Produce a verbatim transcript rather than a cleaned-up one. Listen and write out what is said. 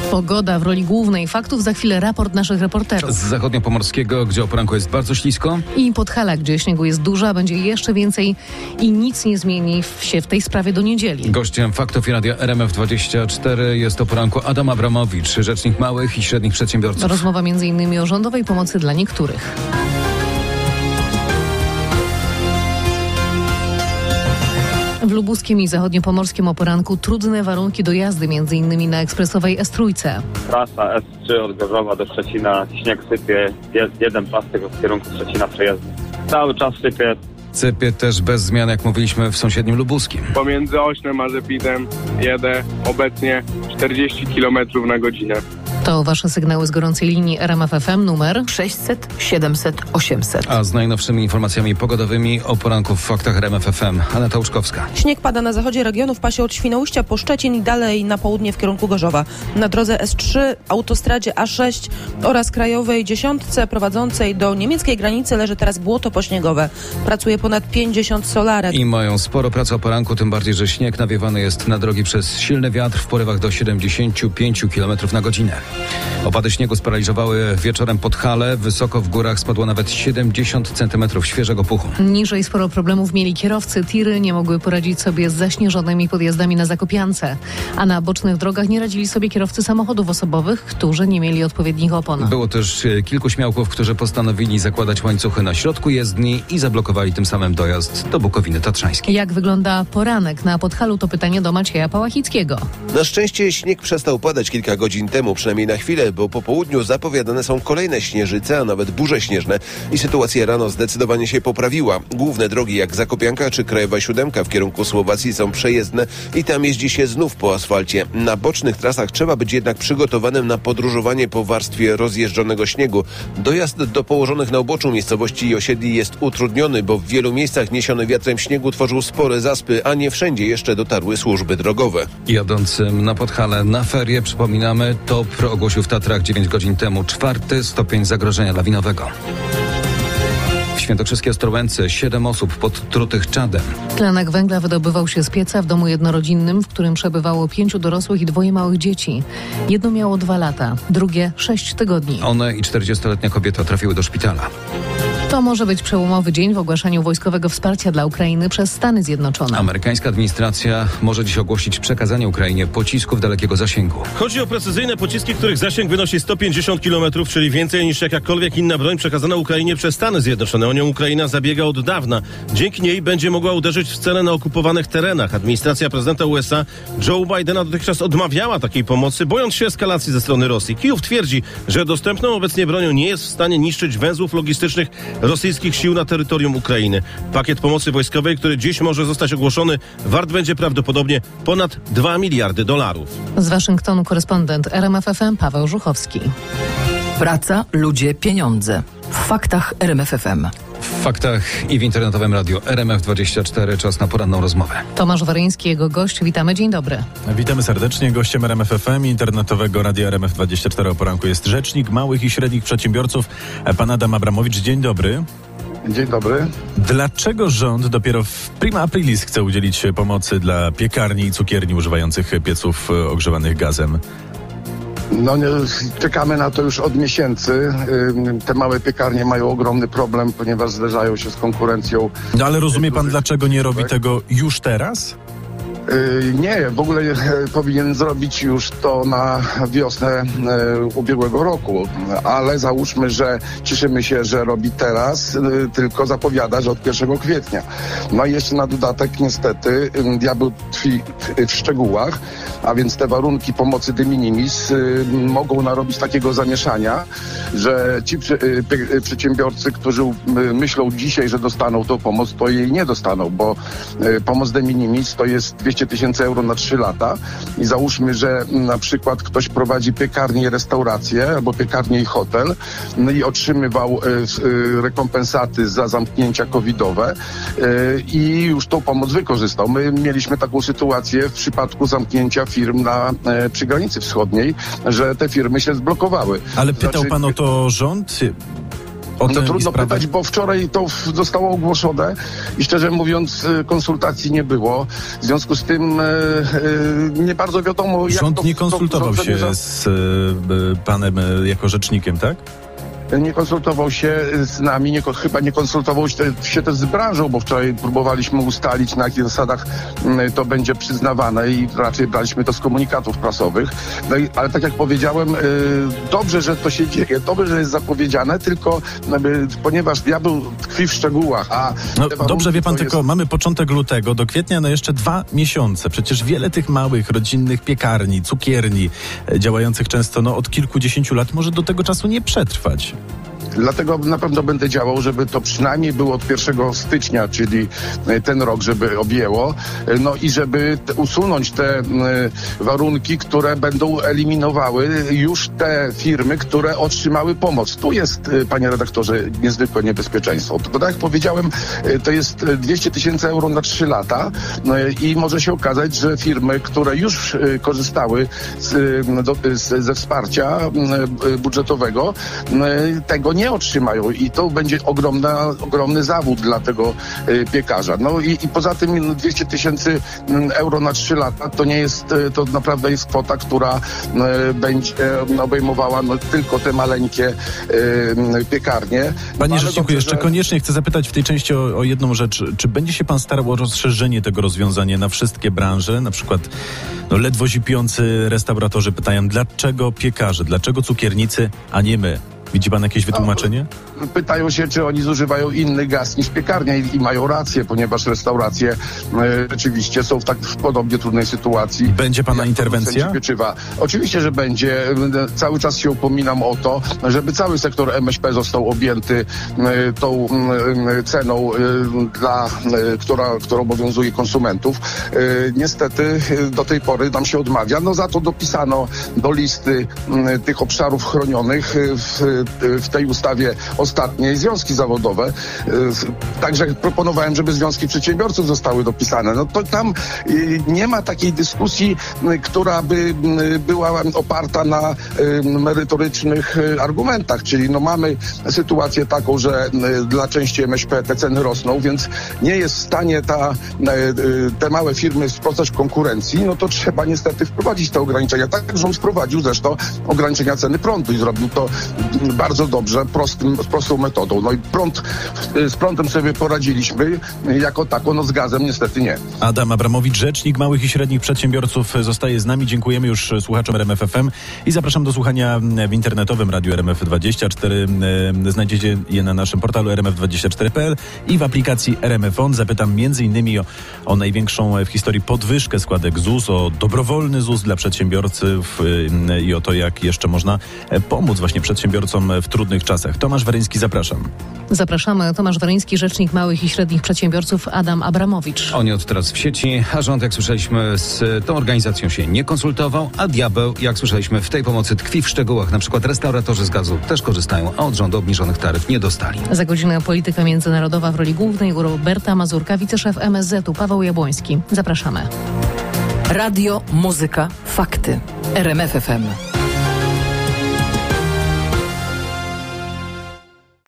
Pogoda w roli głównej faktów, za chwilę raport naszych reporterów. Z zachodniopomorskiego, gdzie o poranku jest bardzo ślisko. I Podhala, gdzie śniegu jest dużo, a będzie jeszcze więcej i nic nie zmieni się w tej sprawie do niedzieli. Gościem faktów i radia R M F dwadzieścia cztery jest o poranku Adam Abramowicz, rzecznik małych i średnich przedsiębiorców. Rozmowa między innymi o rządowej pomocy dla niektórych. W lubuskim i zachodniopomorskim o poranku trudne warunki do jazdy, m.in. na ekspresowej S trzy. Trasa S trzy od Gorzowa do Szczecina, śnieg sypie, jest jeden pas tego w kierunku Szczecina przejezdny. Cały czas sypie. Sypie też bez zmian, jak mówiliśmy, w sąsiednim lubuskim. Pomiędzy Ośnem a Rzepidem jedę obecnie czterdzieści kilometrów na godzinę. To wasze sygnały z gorącej linii R M F F M numer sześćset siedemset osiemset. A z najnowszymi informacjami pogodowymi o poranku w faktach R M F F M. Aneta Łuczkowska. Śnieg pada na zachodzie regionu w pasie od Świnoujścia po Szczecin i dalej na południe w kierunku Gorzowa. Na drodze S trzy, autostradzie A sześć oraz krajowej dziesiątce prowadzącej do niemieckiej granicy leży teraz błoto pośniegowe. Pracuje ponad pięćdziesiąt solarek. I mają sporo pracy o poranku, tym bardziej, że śnieg nawiewany jest na drogi przez silny wiatr w porywach do siedemdziesiąt pięć kilometrów na godzinę. Opady śniegu sparaliżowały wieczorem Podhale. Wysoko w górach spadło nawet siedemdziesiąt centymetrów świeżego puchu. Niżej sporo problemów mieli kierowcy. Tiry nie mogły poradzić sobie z zaśnieżonymi podjazdami na Zakopiance. A na bocznych drogach nie radzili sobie kierowcy samochodów osobowych, którzy nie mieli odpowiednich opon. Było też kilku śmiałków, którzy postanowili zakładać łańcuchy na środku jezdni i zablokowali tym samym dojazd do Bukowiny Tatrzańskiej. Jak wygląda poranek na Podhalu, to pytanie do Macieja Pałachickiego. Na szczęście śnieg przestał padać kilka godzin temu, przynajmniej na chwilę, bo po południu zapowiadane są kolejne śnieżyce, a nawet burze śnieżne i sytuacja rano zdecydowanie się poprawiła. Główne drogi jak Zakopianka czy Krajowa Siódemka w kierunku Słowacji są przejezdne i tam jeździ się znów po asfalcie. Na bocznych trasach trzeba być jednak przygotowanym na podróżowanie po warstwie rozjeżdżonego śniegu. Dojazd do położonych na uboczu miejscowości i osiedli jest utrudniony, bo w wielu miejscach niesiony wiatrem śniegu tworzył spore zaspy, a nie wszędzie jeszcze dotarły służby drogowe. Jadącym na Podhale na ferie, przypominamy, to ogłosił w Tatrach dziewięć godzin temu czwarty stopień zagrożenia lawinowego. W Świętokrzyskiej Ostrołęce siedem osób podtrutych czadem. Tlenek węgla wydobywał się z pieca w domu jednorodzinnym, w którym przebywało pięciu dorosłych i dwoje małych dzieci. Jedno miało dwa lata, drugie sześć tygodni. One i czterdziestoletnia kobieta trafiły do szpitala. To może być przełomowy dzień w ogłaszaniu wojskowego wsparcia dla Ukrainy przez Stany Zjednoczone. Amerykańska administracja może dziś ogłosić przekazanie Ukrainie pocisków dalekiego zasięgu. Chodzi o precyzyjne pociski, których zasięg wynosi sto pięćdziesiąt kilometrów, czyli więcej niż jakakolwiek inna broń przekazana Ukrainie przez Stany Zjednoczone. O nią Ukraina zabiega od dawna. Dzięki niej będzie mogła uderzyć w cele na okupowanych terenach. Administracja prezydenta U S A Joe Bidena dotychczas odmawiała takiej pomocy, bojąc się eskalacji ze strony Rosji. Kijów twierdzi, że dostępną obecnie bronią nie jest w stanie niszczyć węzłów logistycznych rosyjskich sił na terytorium Ukrainy. Pakiet pomocy wojskowej, który dziś może zostać ogłoszony, wart będzie prawdopodobnie ponad dwa miliardy dolarów. Z Waszyngtonu korespondent R M F F M Paweł Żuchowski. Praca, ludzie, pieniądze. W faktach R M F F M. W faktach i w internetowym radio R M F dwadzieścia cztery czas na poranną rozmowę. Tomasz Waryński, jego gość. Witamy, dzień dobry. Witamy serdecznie. Gościem R M F F M i internetowego radia R M F dwadzieścia cztery o poranku jest rzecznik małych i średnich przedsiębiorców, pan Adam Abramowicz. Dzień dobry. Dzień dobry. Dlaczego rząd dopiero w prima aprilis chce udzielić pomocy dla piekarni i cukierni używających pieców ogrzewanych gazem? No nie, czekamy na to już od miesięcy. Te małe piekarnie mają ogromny problem, ponieważ zderzają się z konkurencją. No ale rozumie pan, dlaczego nie robi tego już teraz? Nie, w ogóle powinien zrobić już to na wiosnę ubiegłego roku, ale załóżmy, że cieszymy się, że robi teraz, tylko zapowiada, że od pierwszego kwietnia. No i jeszcze na dodatek niestety diabeł tkwi w szczegółach, a więc te warunki pomocy de minimis mogą narobić takiego zamieszania, że ci przedsiębiorcy, którzy myślą dzisiaj, że dostaną tą pomoc, to jej nie dostaną, bo pomoc de minimis to jest dwieście tysięcy euro na trzy lata i załóżmy, że na przykład ktoś prowadzi piekarnię i restaurację albo piekarnię i hotel, no i otrzymywał y, rekompensaty za zamknięcia covidowe y, i już tą pomoc wykorzystał. My mieliśmy taką sytuację w przypadku zamknięcia firm na y, przy granicy wschodniej, że te firmy się zblokowały. Ale pytał znaczy, pan o to rząd? O No tę trudno sprawę... pytać, bo wczoraj to w- zostało ogłoszone i szczerze mówiąc y, konsultacji nie było. W związku z tym y, y, nie bardzo wiadomo, jak Rząd to... nie konsultował to, to, się to, z y, y, panem y, jako rzecznikiem, tak? Nie konsultował się z nami, nie, chyba nie konsultował się, się też z branżą, bo wczoraj próbowaliśmy ustalić, na jakich zasadach mm, to będzie przyznawane i raczej braliśmy to z komunikatów prasowych. No i, ale tak jak powiedziałem, y, dobrze, że to się dzieje, dobrze, że jest zapowiedziane, tylko y, ponieważ diabeł tkwi w szczegółach, a... No te warunki dobrze, wie pan, to tylko jest... mamy początek lutego, do kwietnia no jeszcze dwa miesiące. Przecież wiele tych małych, rodzinnych piekarni, cukierni, e, działających często no, od kilkudziesięciu lat może do tego czasu nie przetrwać. Dlatego na pewno będę działał, żeby to przynajmniej było od pierwszego stycznia, czyli ten rok, żeby objęło, no i żeby te, usunąć te y, warunki, które będą eliminowały już te firmy, które otrzymały pomoc. Tu jest, y, panie redaktorze, niezwykłe niebezpieczeństwo. To, tak jak powiedziałem, y, to jest dwieście tysięcy euro na trzy lata y, i może się okazać, że firmy, które już y, korzystały z, y, do, z, ze wsparcia y, budżetowego, y, tego nie otrzymają i to będzie ogromna, ogromny zawód dla tego y, piekarza. No i, i poza tym dwieście tysięcy euro na trzy lata to nie jest, y, to naprawdę jest kwota, która y, będzie y, obejmowała no, tylko te maleńkie y, piekarnie. Panie Ale rzeczniku, dobrze, jeszcze że... koniecznie chcę zapytać w tej części o, o jedną rzecz. Czy będzie się pan starał o rozszerzenie tego rozwiązania na wszystkie branże? Na przykład no, ledwo zipiący restauratorzy pytają, dlaczego piekarze, dlaczego cukiernicy, a nie my? Widzi pan jakieś wytłumaczenie? No, pytają się, czy oni zużywają inny gaz niż piekarnia i, i mają rację, ponieważ restauracje e, rzeczywiście są w tak w podobnie trudnej sytuacji. Będzie pana jak interwencja? producenci pieczywa. Oczywiście, że będzie. Cały czas się upominam o to, żeby cały sektor M S P został objęty e, tą e, ceną, e, dla, e, która, która obowiązuje konsumentów. E, niestety e, do tej pory nam się odmawia. No za to dopisano do listy e, tych obszarów chronionych e, w w tej ustawie ostatniej związki zawodowe. Także proponowałem, żeby związki przedsiębiorców zostały dopisane. No to tam nie ma takiej dyskusji, która by była oparta na merytorycznych argumentach, czyli no mamy sytuację taką, że dla części M S P te ceny rosną, więc nie jest w stanie ta, te małe firmy sprostać konkurencji, no to trzeba niestety wprowadzić te ograniczenia. Tak rząd wprowadził zresztą ograniczenia ceny prądu i zrobił to bardzo dobrze, prostym, prostą metodą. No i prąd, z prądem sobie poradziliśmy jako tako, no z gazem niestety nie. Adam Abramowicz, rzecznik małych i średnich przedsiębiorców, zostaje z nami. Dziękujemy już słuchaczom R M F F M i zapraszam do słuchania w internetowym Radiu R M F dwadzieścia cztery. Znajdziecie je na naszym portalu r m f dwadzieścia cztery kropka p l i w aplikacji R M F On. Zapytam między innymi o, o największą w historii podwyżkę składek Z U S, o dobrowolny Z U S dla przedsiębiorców i o to, jak jeszcze można pomóc właśnie przedsiębiorcom w trudnych czasach. Tomasz Weryński, zapraszam. Zapraszamy. Tomasz Weryński, rzecznik małych i średnich przedsiębiorców, Adam Abramowicz. Oni od teraz w sieci, a rząd, jak słyszeliśmy, z tą organizacją się nie konsultował, a diabeł, jak słyszeliśmy, w tej pomocy tkwi w szczegółach. Na przykład restauratorzy z gazu też korzystają, a od rządu obniżonych taryf nie dostali. Za godzinę polityka międzynarodowa w roli głównej u Roberta Mazurka, wiceszef M S Z-u Paweł Jabłoński. Zapraszamy. Radio, muzyka, fakty. R M F F M.